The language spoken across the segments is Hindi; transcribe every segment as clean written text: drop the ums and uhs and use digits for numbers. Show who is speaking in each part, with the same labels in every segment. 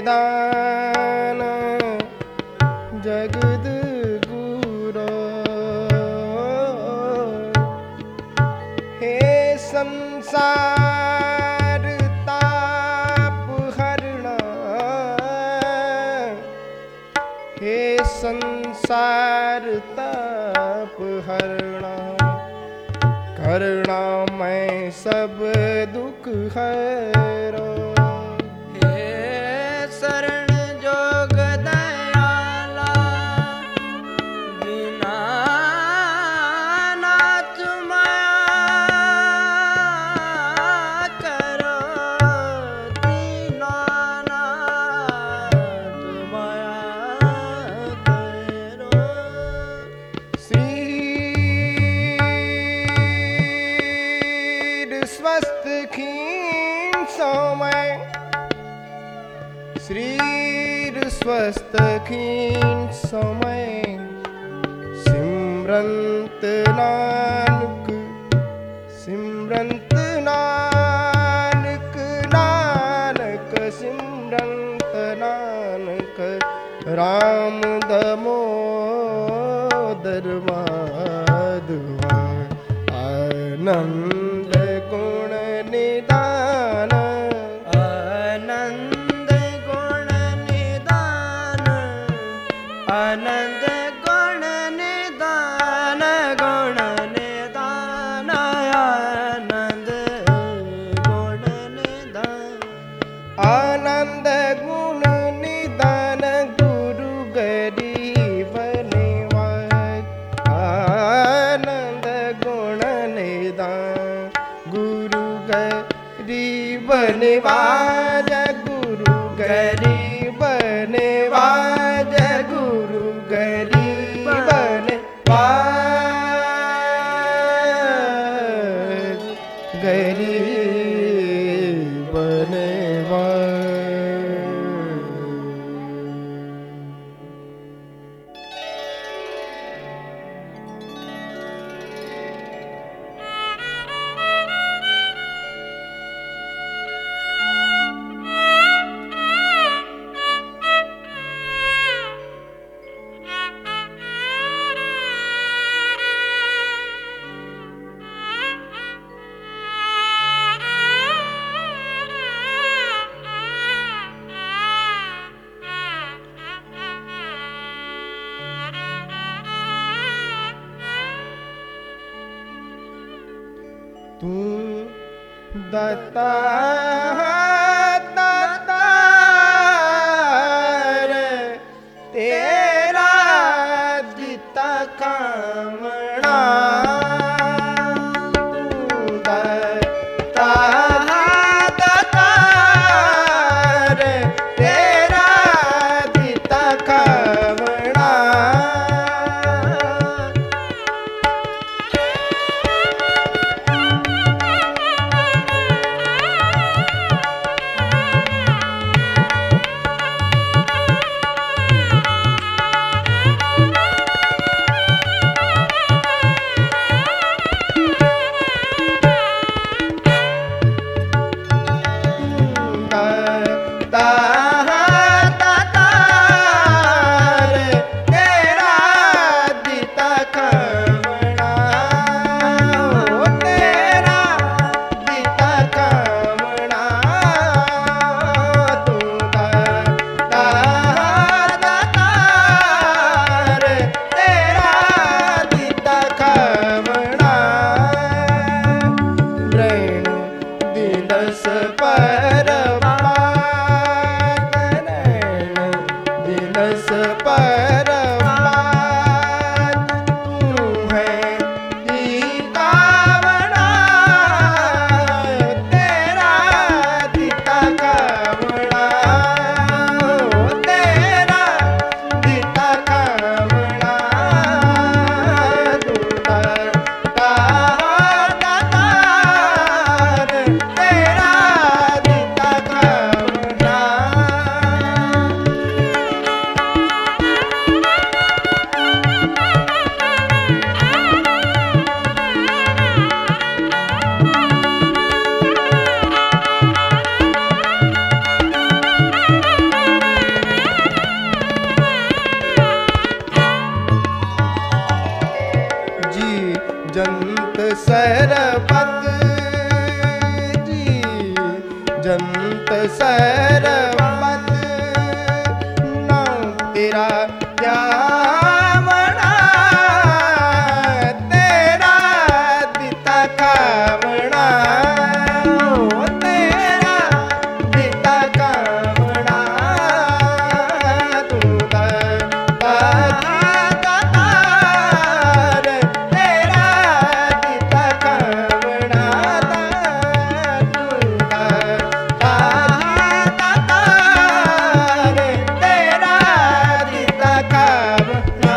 Speaker 1: निदान जगद गुरो। हे संसार ताप हरणा, हे संसार ताप हरणा, करुणा मैं सब दुख हरो।
Speaker 2: हे शरण जोग दयाला, दीनानाथ माया करो, दीनानाथ माया करो।
Speaker 1: स्वस्थ खीन समय, शरीर स्वस्थ खीन समय, सिमरंत नानक, सिमरंत नानक, नानक सिमरंत नानक, राम दमोदर माधवा, आनंद गुण निदान,
Speaker 2: आनंद गुण निदान, आनंद गुण निदान, गुण निदान, आनंद गुण निदान,
Speaker 1: आनंद गुण निदान, गुरु गरीब निवाज, आनंद गुण निदान, गुरु गरीब निवाज, गुरु गरीब निवाज, गुरु गरीब निवाज, गरीब निवाज। तू दाता दातार, तेरा दिता कामना। तू दाता दातार, तेरा दिता कामना। ਜਾਵਣਾ ਤੇਰਾ ਦਿੱਤਾ ਕਾਵਣਾ ਤੇਰਾ ਦਿੱਤਾ ਕਾਵਣਾ ਤੂੰ ਦਾਤਾਰ ਤੇਰਾ ਦਿੱਤਾ ਕਾਵਣਾ ਤੂੰ ਦਾਤਾਰ ਤੇਰਾ ਦਿੱਤਾ ਕਾਵਣਾ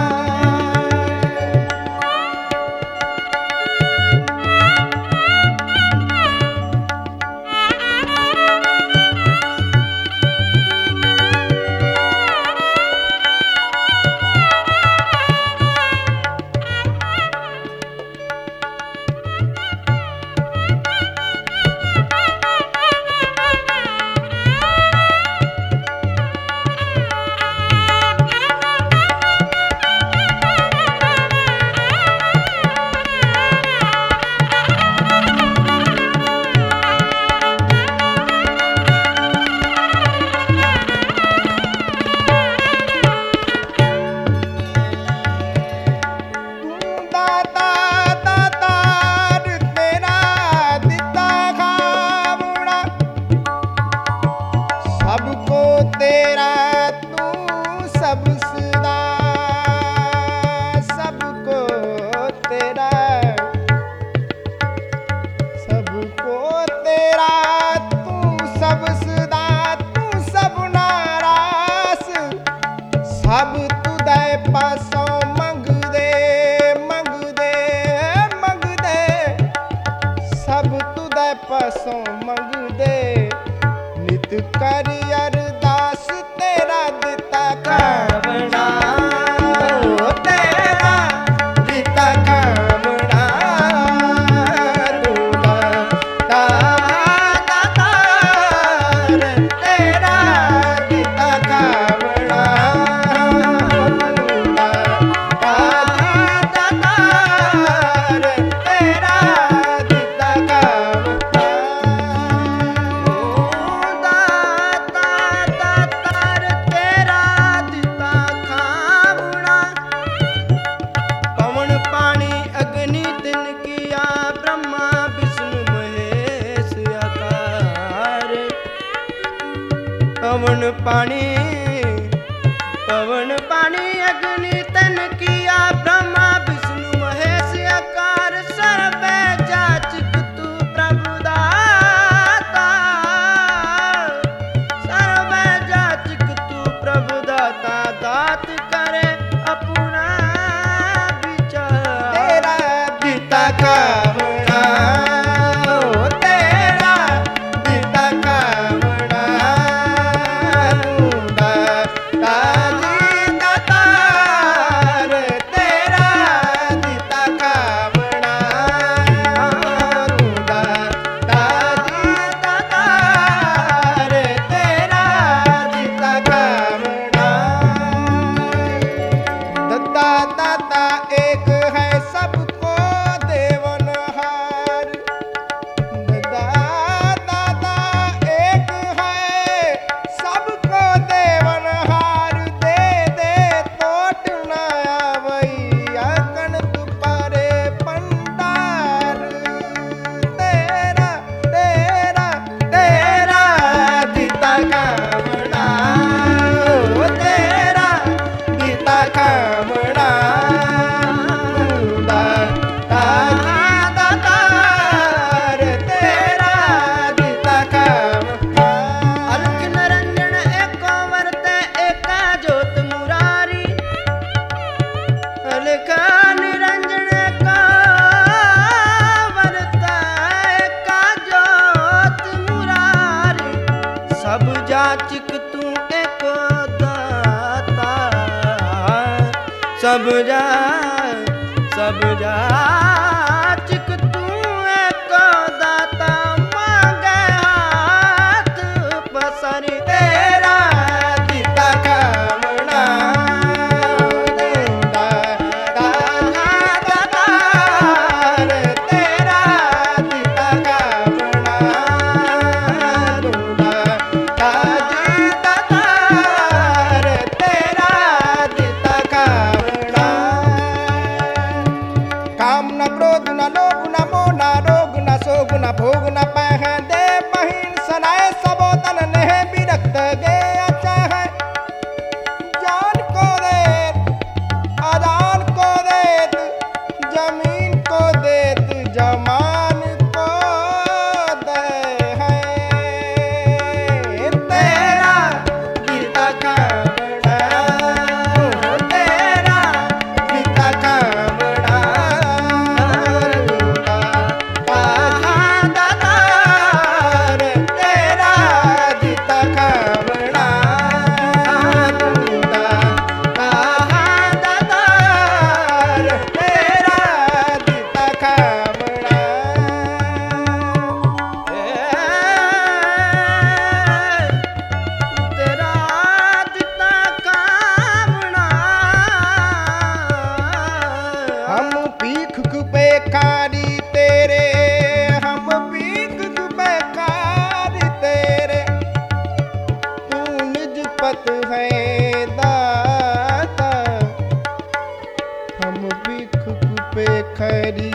Speaker 1: ਤੂੰ ਦਾਤਾ ਦਾਤਾਰ ਤੇਰਾ ਦਿੱਤਾ ਖਾਵਣਾ ਸਭ ਕੋ ਤੇਰਾ ਤੂੰ ਸਭ ਸਦਾ ਸਭ ਕੋ ਤੇਰਾ ਸਭ ਕੋ ਤੇਰਾ ਤੂੰ ਸਭ ਸਦਾ ਤੂੰ ਸਭ ਨਾਰਾਸ ਸਭ ਤੁਧੈ ਪਾਸੋਂ ਮੰਗਦੇ ਮੰਗਦੇ ਮੰਗਦੇ ਸਭ ਤੁਧੈ ਪਾਸੋਂ ਮੰਗਦੇ ਨਿਤ ਕਰਿ ਅਰਦਾਸ ਤੇਰਾ ਦਿੱਤਾ ਕਾਵਣਾ ਤੇਰਾ ਦਿੱਤਾ ਕਾਵਣਾ ਤੂੰ ਦਾਤਾਰ ਤੇਰਾ ਦਿੱਤਾ ਕਾਵਣਾ ਦਾਤਾਰ ਤੇਰਾ ਦਿੱਤਾ ਕਾਵਣਾ ਦਾਤਾਰ ਤੇਰਾ ਦਿੱਤਾ ਖਾਵਣਾ ਪਵਨ ਪਾਣੀ ਅਗਨੀ ਤਿਨ ਕੀਆ ਬ੍ਰਹਮਾ ਵਿਸ਼ਨੂੰ ਮਹੇਸ਼ ਆਕਾਰ ਪਵਨ ਪਾਣੀ ਅਗਨੀ ਤਨ ਕੀਆ ਬ੍ਰਹਮਾ ਵਿਸ਼ਨੂੰ ਮਹੇਸ਼ ਆਕਾਰ ਸਰਬੈ ਜਾਚਕ ਤੂ ਪ੍ਰਭੂ ਦਾਤਾ ਸਰਬੈ ਜਾਚਕ ਤੂ ਪ੍ਰਭੂ ਦਾਤਾ ਦਾਤ ਕਰੇ ਆਪਣਾ ਵਿਚਾਰ ਤੇਰਾ ਦਿੱਤਾ ਕਾਵਣਾ ਤੇਰਾ ਦਿੱਤਾ ਕਾਵਣਾ ਤੂੰ ਦਾਤਾਰ ਤੇਰਾ ਦਿੱਤਾ ਕਾਵਣਾ ਤੂੰ ਦਾਤਾਰ ਤੇਰਾ ਦਿੱਤਾ ਕਾਵਣਾ दत्ता दाता एक है सबको देवनहार दत्ता दाता एक है सबको देवनहार दे दे तोट न आवैया गणत पारे पंडार तेरा तेरा तेरा दिता कावड़ा ओ तेरा दिता कावड़ा ਦਾਤਾਰ ਤੇਰਾ ਦਿੱਤਾ ਕਾਵੜਾ ਅਲਖ ਨਿਰੰਜਨ ਏਕੋ ਵਰਤੈ ਏਕਾ ਜੋਤ ਮੁਰਾਰੀ ਅਲਖ ਨਿਰੰਜਨ ਏਕਾ ਵਰਤੈ ਏਕਾ ਜੋਤ ਮੁਰਾਰੀ ਸਭ ਜਾਚਕ ਤੂੰ ਏਕੋ ਦਾਤਾ ਸਭ ਜਾਚਕ ਤੂੰ ਏਕੋ ਦਾਤਾ ਮੰਗੈ ਹਾਥ ਪਸਾਰੀ ਤੇਰਾ ਦਿੱਤਾ ਕਾਵੜਾ ਤੇਰਾ पत है दाता, हम भिख पे खरी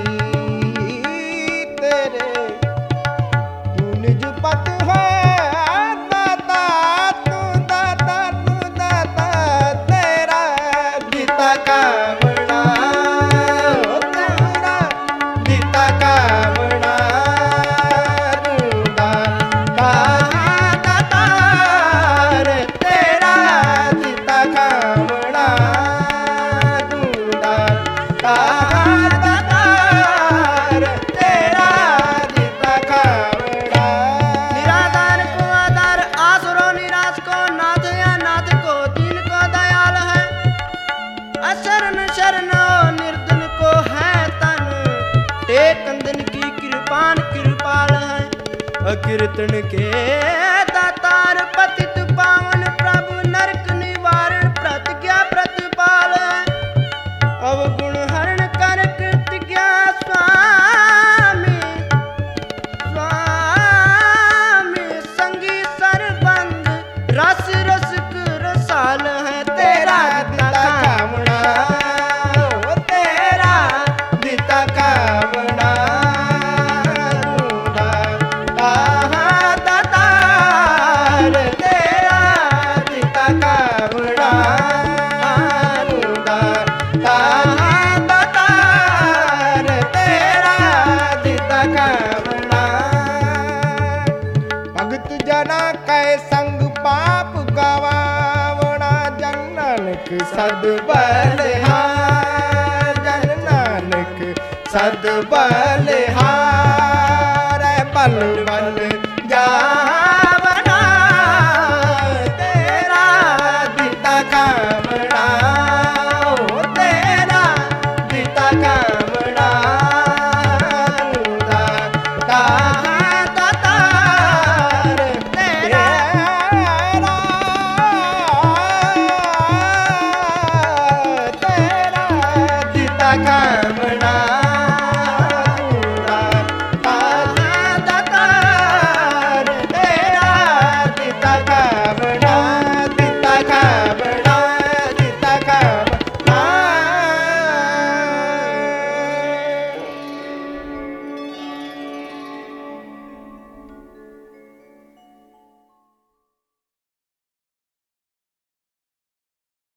Speaker 1: तेरे तू निज पत है दाता, तू दाता तू दाता तेरा गीता का बड़ा ओ तेरा गीता का बड़ा रूदा दाता रे तेरा गीता का बड़ा रूदा दाता रे तेरा गीता का बड़ा। निराधार को आधार, आसुरो निराश को नाथ या नाथ को दीन को दयाल है, अशरण शरण निर्धन को है तन, टेकंदन की कृपान कृपाल है, अकीर्तन के दातार पतित पावन प्रभु नरक निवारण प्रतिज्ञा प्रतिपाल है, अवगुण हरण कर कृतिज्ञा स्वामी स्वामी, संगी सरबंध रस रस रसाल है तेरा दिता कामना ओ तेरा दिता कामना रूदा दातार तेरा दिता कामना रूदा दातार तेरा दिता कामना। भगत जना कै संग पाप गवावना, जन नानक सद बलिहार, जन नानक सद बलिहार, पल